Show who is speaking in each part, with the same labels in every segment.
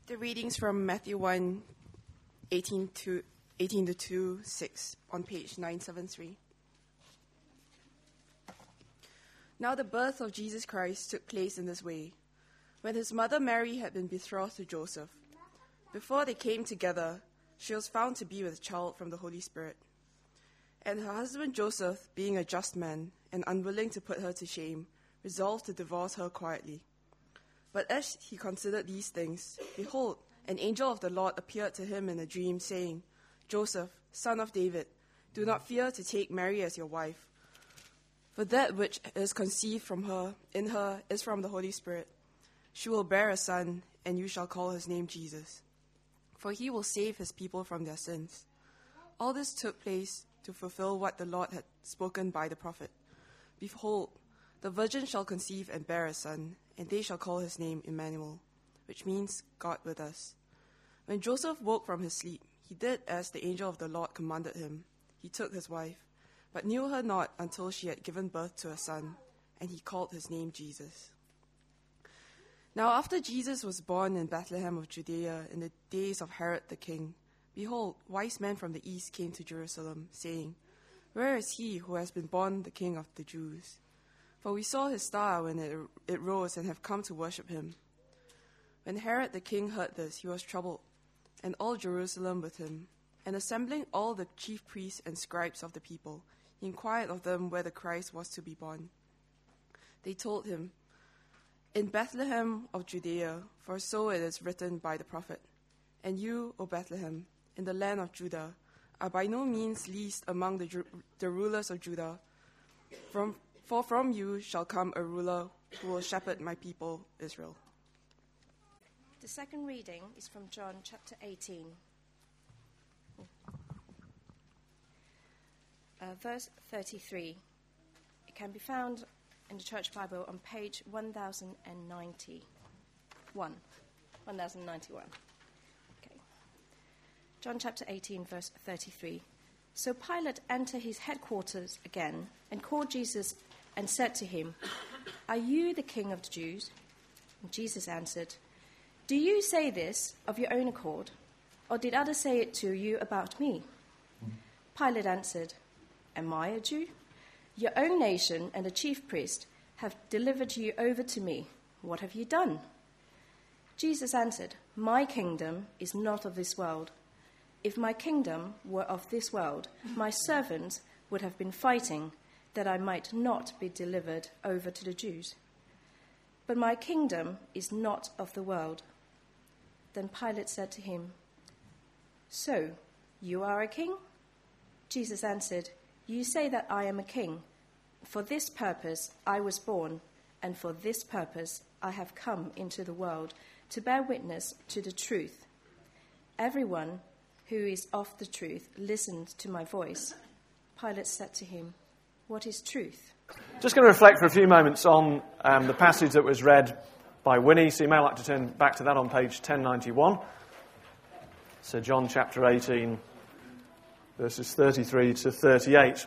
Speaker 1: The readings from Matthew 1, 18 to 2, 6 on page 973. Now the birth of Jesus Christ took place in this way. When his mother Mary had been betrothed to Joseph, before they came together, she was found to be with child from the Holy Spirit. And her husband Joseph, being a just man and unwilling to put her to shame, resolved to divorce her quietly. But as he considered these things, behold, an angel of the Lord appeared to him in a dream, saying, Joseph, son of David, do not fear to take Mary as your wife, for that which is conceived in her is from the Holy Spirit. She will bear a son, and you shall call his name Jesus, for he will save his people from their sins. All this took place to fulfill what the Lord had spoken by the prophet. Behold, the virgin shall conceive and bear a son, and they shall call his name Emmanuel, which means God with us. When Joseph woke from his sleep, he did as the angel of the Lord commanded him. He took his wife, but knew her not until she had given birth to a son, and he called his name Jesus. Now after Jesus was born in Bethlehem of Judea in the days of Herod the king, behold, wise men from the east came to Jerusalem, saying, Where is he who has been born the King of the Jews? For we saw his star when it rose and have come to worship him. When Herod the king heard this, he was troubled, and all Jerusalem with him. And assembling all the chief priests and scribes of the people, he inquired of them where the Christ was to be born. They told him, In Bethlehem of Judea, for so it is written by the prophet. And you, O Bethlehem, in the land of Judah, are by no means least among the rulers of Judah. For from you shall come a ruler who will shepherd my people Israel.
Speaker 2: The second reading is from John chapter 18, verse 33. It can be found in the Church Bible on page 1091. 1091. Okay. John chapter 18, verse 33. So Pilate entered his headquarters again and called Jesus and said to him, Are you the king of the Jews? And Jesus answered, Do you say this of your own accord, or did others say it to you about me? Pilate answered, Am I a Jew? Your own nation and the chief priest have delivered you over to me. What have you done? Jesus answered, My kingdom is not of this world. If my kingdom were of this world, my servants would have been fighting that I might not be delivered over to the Jews. But my kingdom is not of the world. Then Pilate said to him, So, you are a king? Jesus answered, You say that I am a king. For this purpose I was born, and for this purpose I have come into the world, to bear witness to the truth. Everyone who is of the truth listens to my voice. Pilate said to him, What is truth?
Speaker 3: Just going to reflect for a few moments on the passage that was read by Winnie, so you may like to turn back to that on page 1091. So John chapter 18, verses 33 to 38.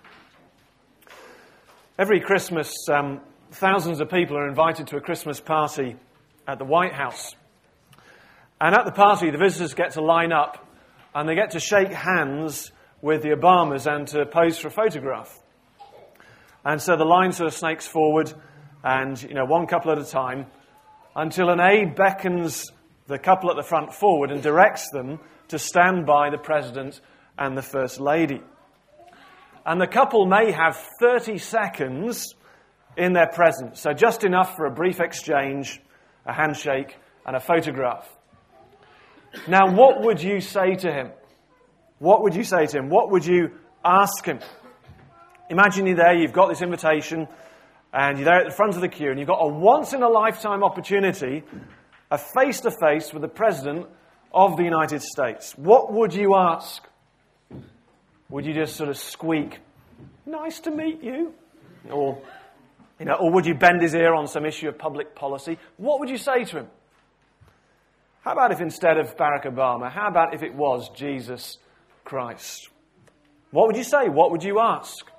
Speaker 3: Every Christmas, thousands of people are invited to a Christmas party at the White House. And at the party, the visitors get to line up and they get to shake hands with the Obamas and to pose for a photograph. And so the line sort of snakes forward and, one couple at a time until an aide beckons the couple at the front forward and directs them to stand by the President and the First Lady. And the couple may have 30 seconds in their presence, so just enough for a brief exchange, a handshake, and a photograph. Now, what would you say to him? What would you say to him? What would you ask him? Imagine you're there, you've got this invitation, and you're there at the front of the queue, and you've got a once-in-a-lifetime opportunity, a face-to-face with the President of the United States. What would you ask? Would you just sort of squeak, "Nice to meet you"? Or would you bend his ear on some issue of public policy? What would you say to him? How about if instead of Barack Obama, how about if it was Jesus Christ? What would you say? What would you ask?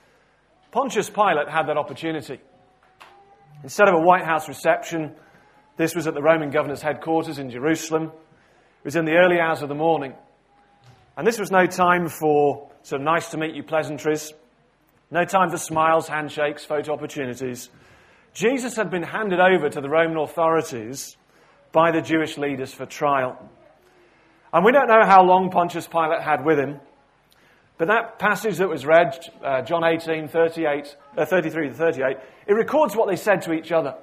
Speaker 3: Pontius Pilate had that opportunity. Instead of a White House reception, This was at the Roman governor's headquarters in Jerusalem. It was in the early hours of the morning. And this was no time for sort of nice to meet you pleasantries. No time for smiles, handshakes, photo opportunities. Jesus had been handed over to the Roman authorities by the Jewish leaders for trial. And we don't know how long Pontius Pilate had with him, but that passage that was read, John 18, 33 to 38, it records what they said to each other.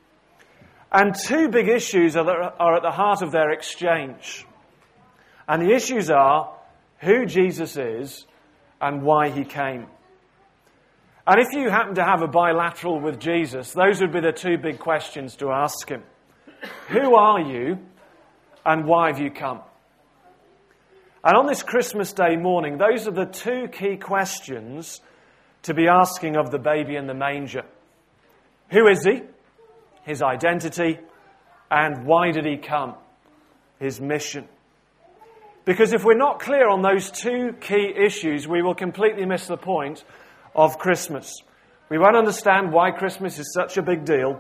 Speaker 3: And two big issues are at the heart of their exchange. And the issues are who Jesus is and why he came. And if you happen to have a bilateral with Jesus, those would be the two big questions to ask him. Who are you and why have you come? And on this Christmas Day morning, those are the two key questions to be asking of the baby in the manger. Who is he? His identity. And why did he come? His mission. Because if we're not clear on those two key issues, we will completely miss the point of Christmas. We won't understand why Christmas is such a big deal.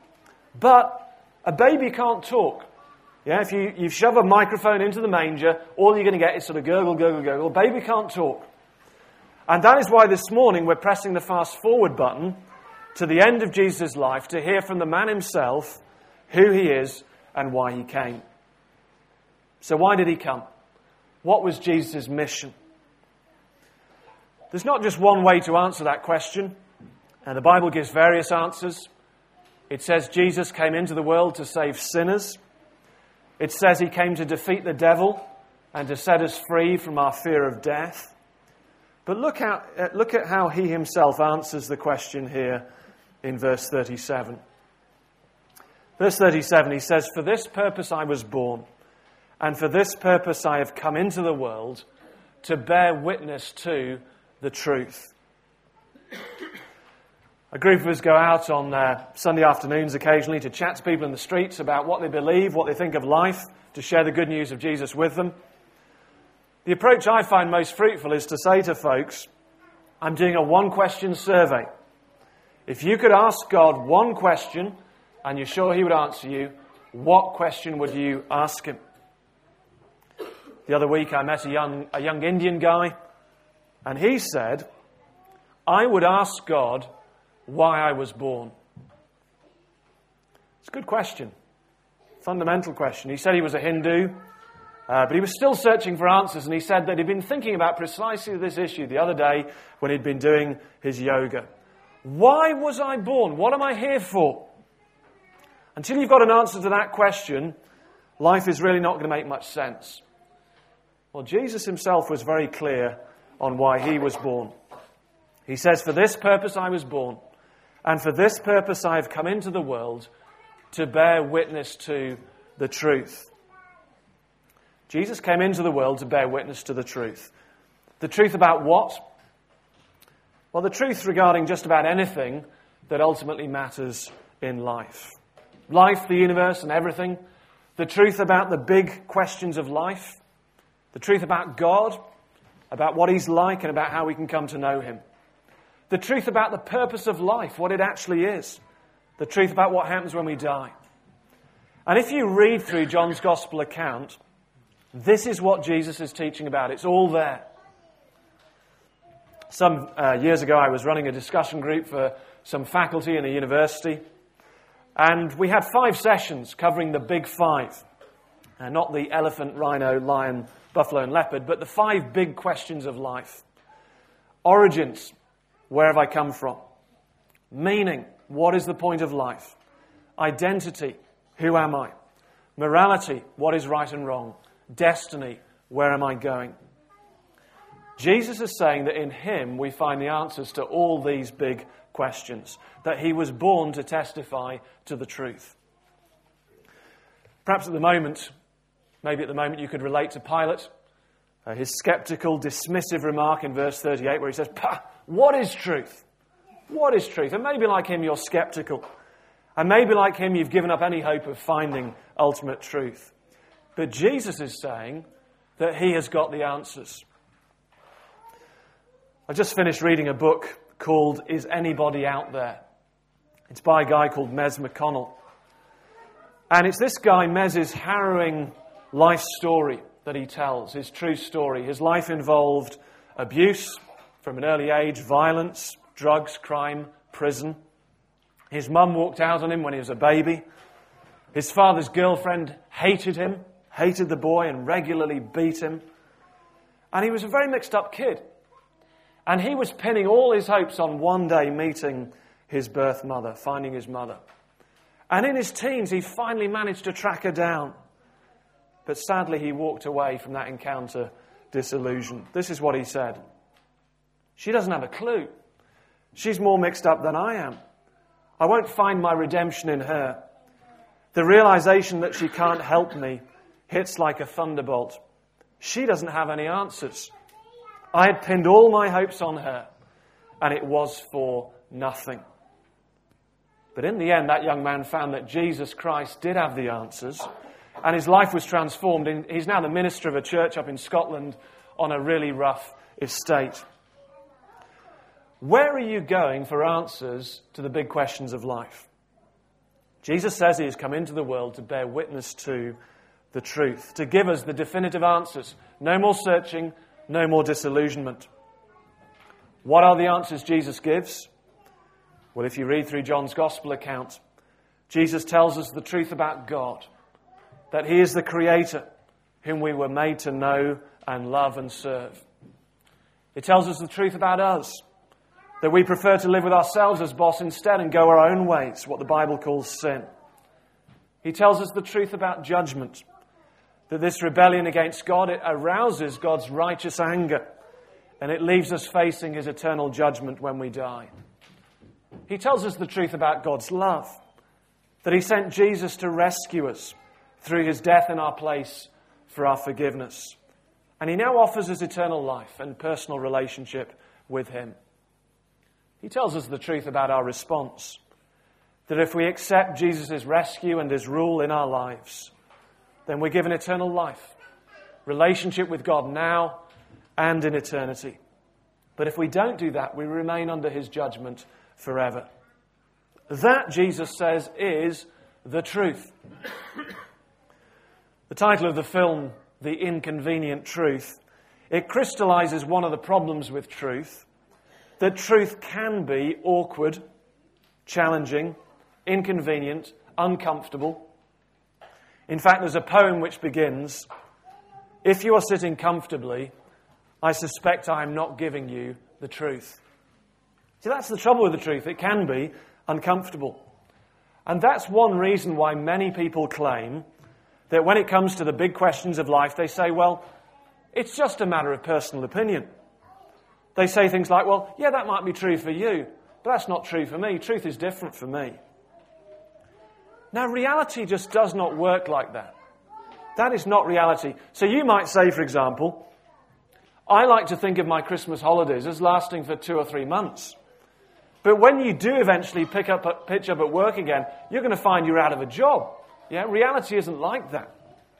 Speaker 3: But a baby can't talk. Yeah, if you shove a microphone into the manger, all you're going to get is sort of gurgle, gurgle, gurgle. Baby can't talk. And that is why this morning we're pressing the fast forward button to the end of Jesus' life to hear from the man himself who he is and why he came. So why did he come? What was Jesus' mission? There's not just one way to answer that question. And the Bible gives various answers. It says Jesus came into the world to save sinners. It says he came to defeat the devil and to set us free from our fear of death. But look at how he himself answers the question here in verse 37. Verse 37, he says, "For this purpose I was born, and for this purpose I have come into the world, to bear witness to the truth." A group of us go out on Sunday afternoons occasionally to chat to people in the streets about what they believe, what they think of life, to share the good news of Jesus with them. The approach I find most fruitful is to say to folks, I'm doing a one-question survey. If you could ask God one question and you're sure he would answer you, what question would you ask him? The other week I met a young Indian guy, and he said, I would ask God why I was born. It's a good question. Fundamental question. He said he was a Hindu, but he was still searching for answers, and he said that he'd been thinking about precisely this issue the other day when he'd been doing his yoga. Why was I born? What am I here for? Until you've got an answer to that question, life is really not going to make much sense. Well, Jesus himself was very clear on why he was born. He says, "For this purpose I was born, and for this purpose I have come into the world, to bear witness to the truth." Jesus came into the world to bear witness to the truth. The truth about what? Well, the truth regarding just about anything that ultimately matters in life. Life, the universe, and everything. The truth about the big questions of life. The truth about God, about what he's like, and about how we can come to know him. The truth about the purpose of life, what it actually is. The truth about what happens when we die. And if you read through John's Gospel account, this is what Jesus is teaching about. It's all there. Some years ago, I was running a discussion group for some faculty in a university. And we had 5 sessions covering the big 5. Not the elephant, rhino, lion, buffalo, and leopard, but the 5 big questions of life. Origins. Where have I come from? Meaning, what is the point of life? Identity, who am I? Morality, what is right and wrong? Destiny, where am I going? Jesus is saying that in him we find the answers to all these big questions, that he was born to testify to the truth. Perhaps maybe at the moment you could relate to Pilate, his skeptical, dismissive remark in verse 38 where he says, what is truth? What is truth? And maybe like him, you're skeptical. And maybe like him, you've given up any hope of finding ultimate truth. But Jesus is saying that he has got the answers. I just finished reading a book called Is Anybody Out There? It's by a guy called Mez McConnell. And it's this guy, Mez's harrowing life story that he tells, his true story. His life involved abuse from an early age, violence, drugs, crime, prison. His mum walked out on him when he was a baby. His father's girlfriend hated him, hated the boy, and regularly beat him. And he was a very mixed up kid. And he was pinning all his hopes on one day meeting his birth mother, finding his mother. And in his teens, he finally managed to track her down. But sadly, he walked away from that encounter disillusioned. This is what he said. She doesn't have a clue. She's more mixed up than I am. I won't find my redemption in her. The realization that she can't help me hits like a thunderbolt. She doesn't have any answers. I had pinned all my hopes on her, and it was for nothing. But in the end, that young man found that Jesus Christ did have the answers, and his life was transformed. He's now the minister of a church up in Scotland on a really rough estate. Where are you going for answers to the big questions of life? Jesus says he has come into the world to bear witness to the truth, to give us the definitive answers. No more searching, no more disillusionment. What are the answers Jesus gives? Well, if you read through John's Gospel account, Jesus tells us the truth about God, that he is the Creator whom we were made to know and love and serve. It tells us the truth about us, that we prefer to live with ourselves as boss instead and go our own ways, what the Bible calls sin. He tells us the truth about judgment, that this rebellion against God, it arouses God's righteous anger, and it leaves us facing his eternal judgment when we die. He tells us the truth about God's love, that he sent Jesus to rescue us through his death in our place for our forgiveness. And he now offers us eternal life and personal relationship with him. He tells us the truth about our response, that if we accept Jesus' rescue and his rule in our lives, then we're given eternal life, relationship with God now and in eternity. But if we don't do that, we remain under his judgment forever. That, Jesus says, is the truth. The title of the film, The Inconvenient Truth, it crystallizes one of the problems with truth, that truth can be awkward, challenging, inconvenient, uncomfortable. In fact, there's a poem which begins, "If you are sitting comfortably, I suspect I am not giving you the truth." See, that's the trouble with the truth. It can be uncomfortable. And that's one reason why many people claim that when it comes to the big questions of life, they say, well, it's just a matter of personal opinion. They say things like, well, yeah, that might be true for you, but that's not true for me. Truth is different for me. Now, reality just does not work like that. That is not reality. So you might say, for example, I like to think of my Christmas holidays as lasting for 2 or 3 months. But when you do eventually pitch up at work again, you're going to find you're out of a job. Yeah, reality isn't like that.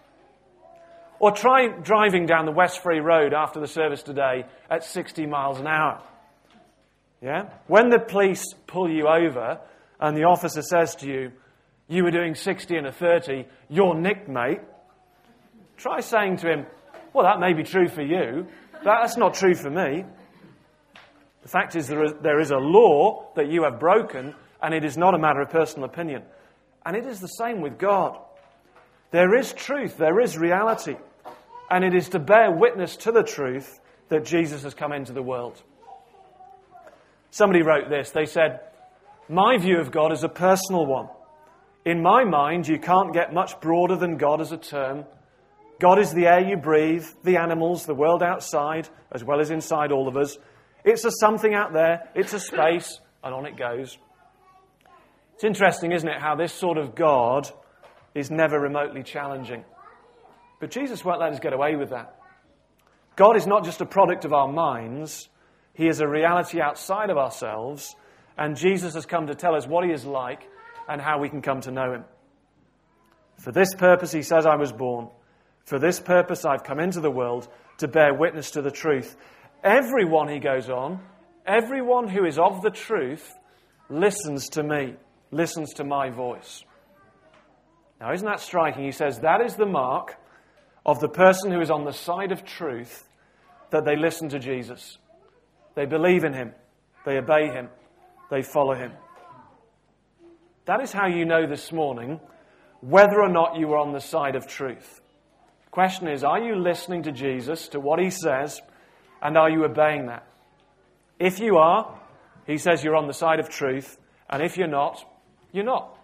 Speaker 3: Or try driving down the West Free Road after the service today at 60 miles an hour. Yeah? When the police pull you over and the officer says to you, you were doing 60 and a 30, you're nicked, mate. Try saying to him, well, that may be true for you, but that's not true for me. The fact is there is a law that you have broken, and it is not a matter of personal opinion. And it is the same with God. There is truth, there is reality. And it is to bear witness to the truth that Jesus has come into the world. Somebody wrote this. They said, my view of God is a personal one. In my mind, you can't get much broader than God as a term. God is the air you breathe, the animals, the world outside, as well as inside all of us. It's a something out there, it's a space, and on it goes. It's interesting, isn't it, how this sort of God is never remotely challenging. But Jesus won't let us get away with that. God is not just a product of our minds. He is a reality outside of ourselves. And Jesus has come to tell us what he is like and how we can come to know him. For this purpose, he says, I was born. For this purpose, I've come into the world to bear witness to the truth. Everyone, he goes on, everyone who is of the truth listens to me, listens to my voice. Now, isn't that striking? He says that is the mark of the person who is on the side of truth, that they listen to Jesus. They believe in him. They obey him. They follow him. That is how you know this morning whether or not you are on the side of truth. The question is, are you listening to Jesus, to what he says, and are you obeying that? If you are, he says you're on the side of truth, and if you're not, you're not.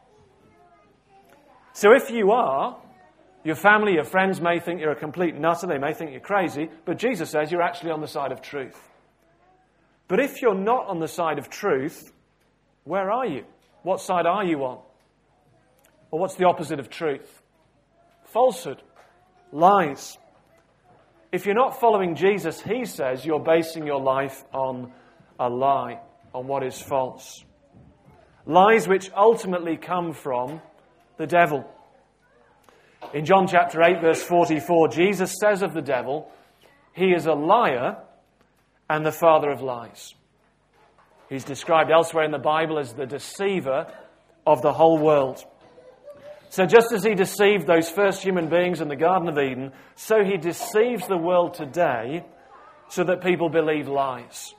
Speaker 3: So if you are, your family, your friends may think you're a complete nutter, they may think you're crazy, but Jesus says you're actually on the side of truth. But if you're not on the side of truth, where are you? What side are you on? Or what's the opposite of truth? Falsehood. Lies. If you're not following Jesus, he says you're basing your life on a lie, on what is false. Lies which ultimately come from the devil. In John chapter 8, verse 44, Jesus says of the devil, he is a liar and the father of lies. He's described elsewhere in the Bible as the deceiver of the whole world. So just as he deceived those first human beings in the Garden of Eden, so he deceives the world today so that people believe lies.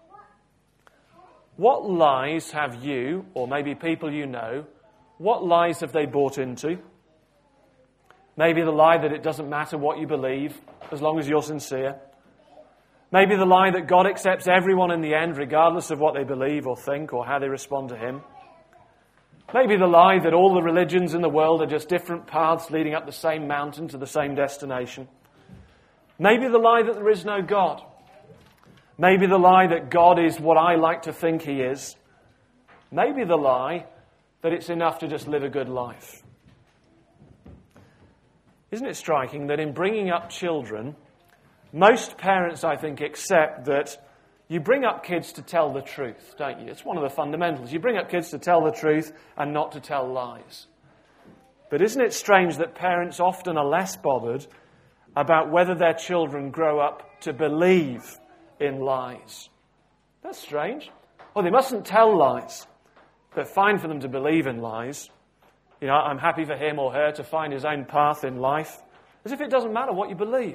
Speaker 3: What lies have you, or maybe people you know, what lies have they bought into? Maybe the lie that it doesn't matter what you believe as long as you're sincere. Maybe the lie that God accepts everyone in the end regardless of what they believe or think or how they respond to him. Maybe the lie that all the religions in the world are just different paths leading up the same mountain to the same destination. Maybe the lie that there is no God. Maybe the lie that God is what I like to think he is. Maybe the lie that it's enough to just live a good life. Isn't it striking that in bringing up children, most parents, I think, accept that you bring up kids to tell the truth, don't you? It's one of the fundamentals. You bring up kids to tell the truth and not to tell lies. But isn't it strange that parents often are less bothered about whether their children grow up to believe in lies? That's strange. Well, they mustn't tell lies. But fine for them to believe in lies. You know, I'm happy for him or her to find his own path in life. As if it doesn't matter what you believe.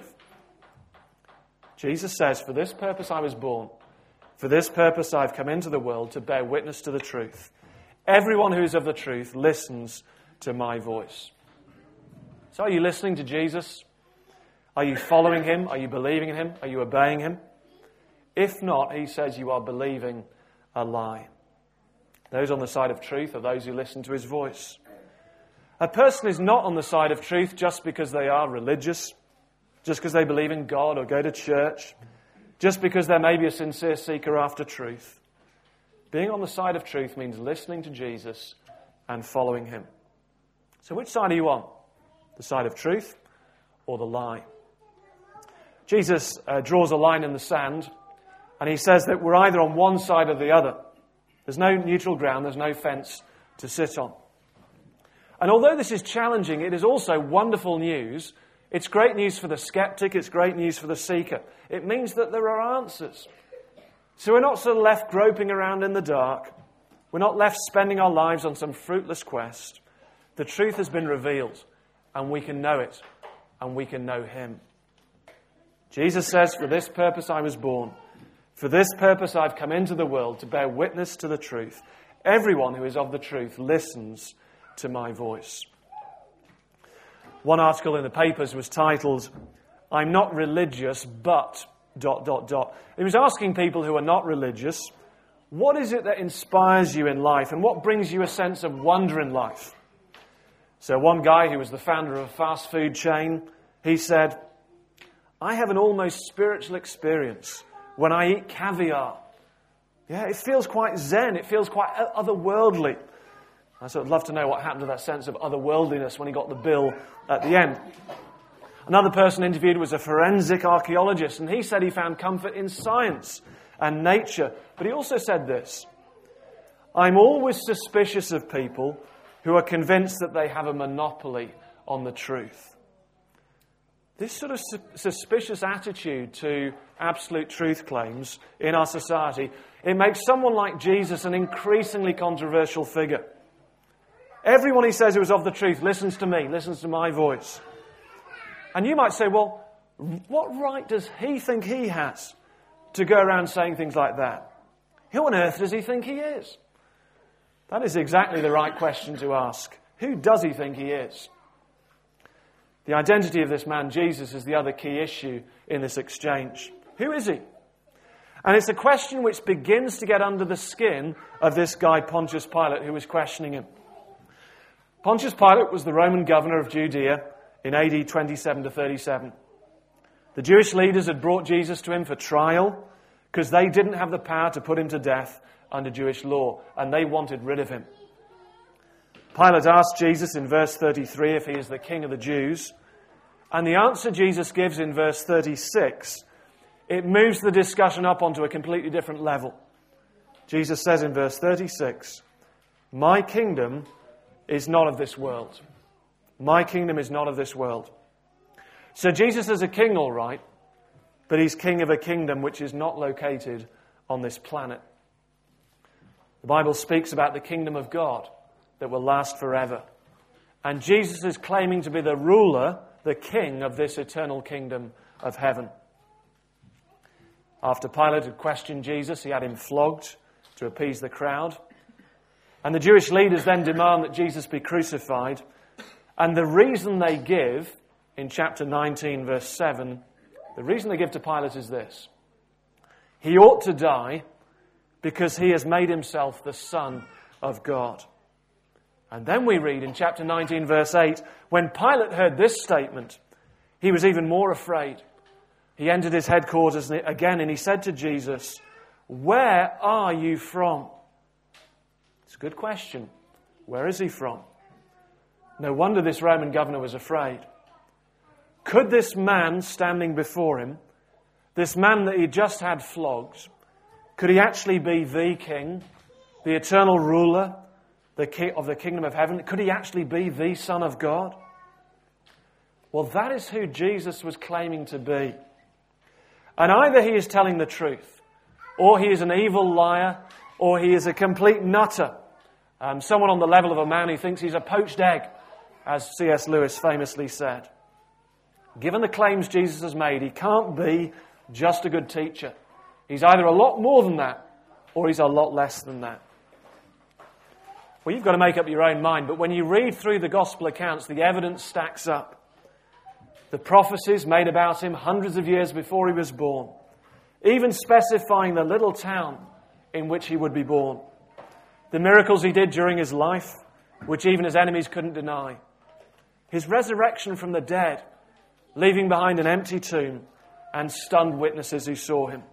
Speaker 3: Jesus says, for this purpose I was born. For this purpose I've come into the world to bear witness to the truth. Everyone who is of the truth listens to my voice. So are you listening to Jesus? Are you following him? Are you believing in him? Are you obeying him? If not, he says you are believing a lie. Those on the side of truth are those who listen to his voice. A person is not on the side of truth just because they are religious, just because they believe in God or go to church, just because they're maybe a sincere seeker after truth. Being on the side of truth means listening to Jesus and following him. So which side are you on? The side of truth or the lie? Jesus draws a line in the sand and he says that we're either on one side or the other. There's no neutral ground, there's no fence to sit on. And although this is challenging, it is also wonderful news. It's great news for the skeptic, it's great news for the seeker. It means that there are answers. So we're not sort of left groping around in the dark. We're not left spending our lives on some fruitless quest. The truth has been revealed, and we can know it, and we can know him. Jesus says, for this purpose I was born. For this purpose I've come into the world, to bear witness to the truth. Everyone who is of the truth listens to my voice. One article in the papers was titled, I'm not religious, but... It was asking people who are not religious, what is it that inspires you in life and what brings you a sense of wonder in life? So one guy who was the founder of a fast food chain, he said, I have an almost spiritual experience when I eat caviar. Yeah, it feels quite zen, it feels quite otherworldly. I sort of love to know what happened to that sense of otherworldliness when he got the bill at the end. Another person interviewed was a forensic archaeologist, and he said he found comfort in science and nature. But he also said this, I'm always suspicious of people who are convinced that they have a monopoly on the truth. This sort of suspicious attitude to absolute truth claims in our society, it makes someone like Jesus an increasingly controversial figure. Everyone he says who is of the truth listens to me, listens to my voice. And you might say, well, what right does he think he has to go around saying things like that? Who on earth does he think he is? That is exactly the right question to ask. Who does he think he is? The identity of this man, Jesus, is the other key issue in this exchange. Who is he? And it's a question which begins to get under the skin of this guy, Pontius Pilate, who was questioning him. Pontius Pilate was the Roman governor of Judea in AD 27 to 37. The Jewish leaders had brought Jesus to him for trial because they didn't have the power to put him to death under Jewish law, and they wanted rid of him. Pilate asked Jesus in verse 33 if he is the king of the Jews, and the answer Jesus gives in verse 36, it moves the discussion up onto a completely different level. Jesus says in verse 36, "My kingdom is not of this world." My kingdom is not of this world. So Jesus is a king, all right, but he's king of a kingdom which is not located on this planet. The Bible speaks about the kingdom of God that will last forever. And Jesus is claiming to be the ruler, the king of this eternal kingdom of heaven. After Pilate had questioned Jesus, he had him flogged to appease the crowd. And the Jewish leaders then demand that Jesus be crucified. And the reason they give, in chapter 19, verse 7, the reason they give to Pilate is this: he ought to die because he has made himself the Son of God. And then we read in chapter 19, verse 8, when Pilate heard this statement, he was even more afraid. He entered his headquarters again and he said to Jesus, "Where are you from?" It's a good question. Where is he from? No wonder this Roman governor was afraid. Could this man standing before him, this man that he just had flogged, could he actually be the king, the eternal ruler of the kingdom of heaven? Could he actually be the Son of God? Well, that is who Jesus was claiming to be. And either he is telling the truth, or he is an evil liar, or he is a complete nutter. Someone on the level of a man who thinks he's a poached egg, as C.S. Lewis famously said. Given the claims Jesus has made, he can't be just a good teacher. He's either a lot more than that, or he's a lot less than that. Well, you've got to make up your own mind, but when you read through the gospel accounts, the evidence stacks up. The prophecies made about him hundreds of years before he was born, even specifying the little town in which he would be born. The miracles he did during his life, which even his enemies couldn't deny. His resurrection from the dead, leaving behind an empty tomb and stunned witnesses who saw him.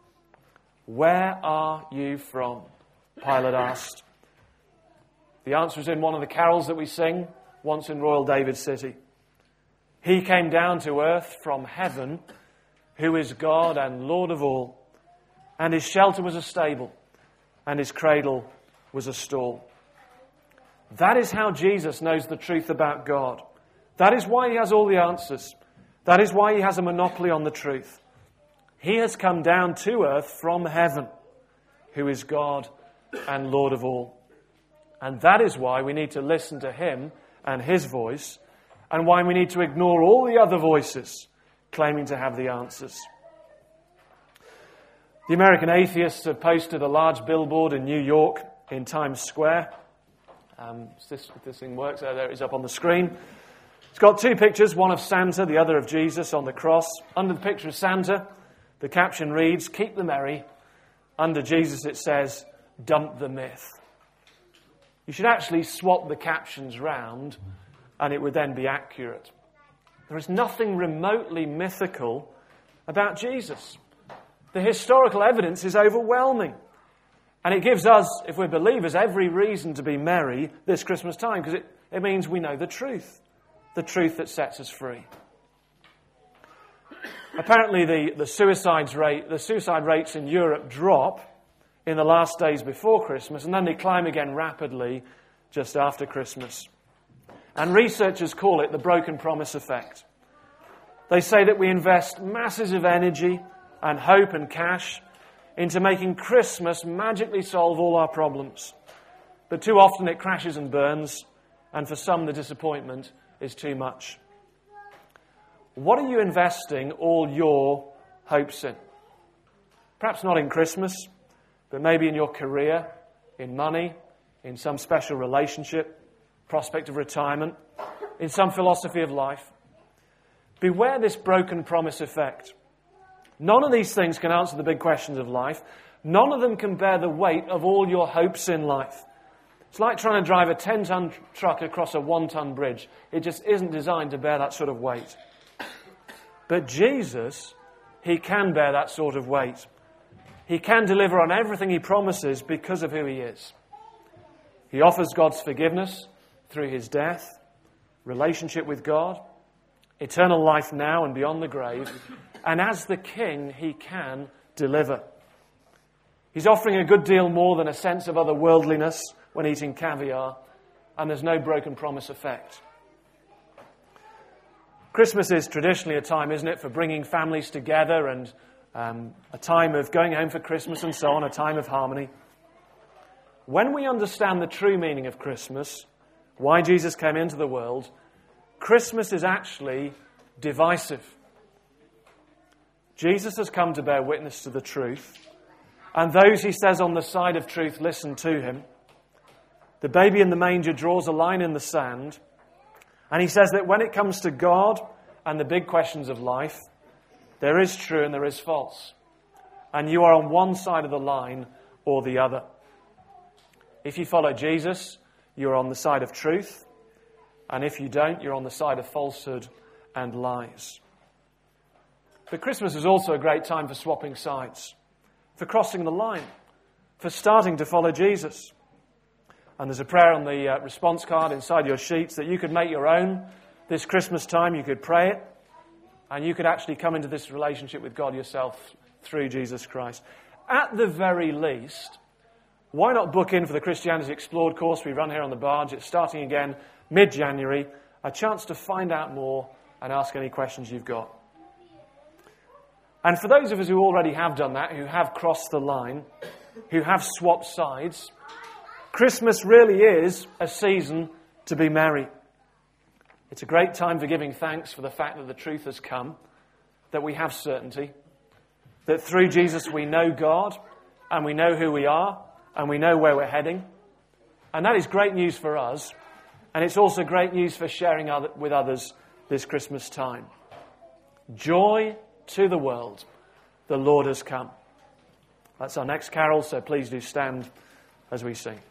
Speaker 3: "Where are you from?" Pilate asked. The answer is in one of the carols that we sing, once in Royal David City. He came down to earth from heaven, who is God and Lord of all, and his shelter was a stable, and his cradle was a stall. That is how Jesus knows the truth about God. That is why he has all the answers. That is why he has a monopoly on the truth. He has come down to earth from heaven, who is God and Lord of all. And that is why we need to listen to him and his voice, and why we need to ignore all the other voices claiming to have the answers. The American atheists have posted a large billboard in New York in Times Square. If this thing works, there it is up on the screen. It's got two pictures, one of Santa, the other of Jesus on the cross. Under the picture of Santa, the caption reads, "Keep the merry." Under Jesus it says, "Dump the myth." You should actually swap the captions round, and it would then be accurate. There is nothing remotely mythical about Jesus. The historical evidence is overwhelming. And it gives us, if we're believers, every reason to be merry this Christmas time, because it means we know the truth that sets us free. Apparently the suicide rates in Europe drop in the last days before Christmas, and then they climb again rapidly just after Christmas. And researchers call it the broken promise effect. They say that we invest masses of energy and hope and cash into making Christmas magically solve all our problems. But too often it crashes and burns, and for some the disappointment is too much. What are you investing all your hopes in? Perhaps not in Christmas, but maybe in your career, in money, in some special relationship, prospect of retirement, in some philosophy of life. Beware this broken promise effect. None of these things can answer the big questions of life. None of them can bear the weight of all your hopes in life. It's like trying to drive a 10-ton truck across a 1-ton bridge. It just isn't designed to bear that sort of weight. But Jesus, he can bear that sort of weight. He can deliver on everything he promises because of who he is. He offers God's forgiveness through his death, relationship with God, eternal life now and beyond the grave, and as the King, he can deliver. He's offering a good deal more than a sense of otherworldliness when eating caviar, and there's no broken promise effect. Christmas is traditionally a time, isn't it, for bringing families together and a time of going home for Christmas and so on, a time of harmony. When we understand the true meaning of Christmas, why Jesus came into the world, Christmas is actually divisive. Jesus has come to bear witness to the truth, and those, he says, on the side of truth listen to him. The baby in the manger draws a line in the sand, and he says that when it comes to God and the big questions of life, there is true and there is false. And you are on one side of the line or the other. If you follow Jesus, you're on the side of truth. And if you don't, you're on the side of falsehood and lies. But Christmas is also a great time for swapping sides, for crossing the line, for starting to follow Jesus. And there's a prayer on the response card inside your sheets that you could make your own this Christmas time. You could pray it, and you could actually come into this relationship with God yourself through Jesus Christ. At the very least, why not book in for the Christianity Explored course we run here on the Barge? It's starting again mid-January. A chance to find out more and ask any questions you've got. And for those of us who already have done that, who have crossed the line, who have swapped sides, Christmas really is a season to be merry. It's a great time for giving thanks for the fact that the truth has come, that we have certainty, that through Jesus we know God, and we know who we are, and we know where we're heading. And that is great news for us, and it's also great news for sharing with others this Christmas time. Joy to the world, the Lord has come. That's our next carol, so please do stand as we sing.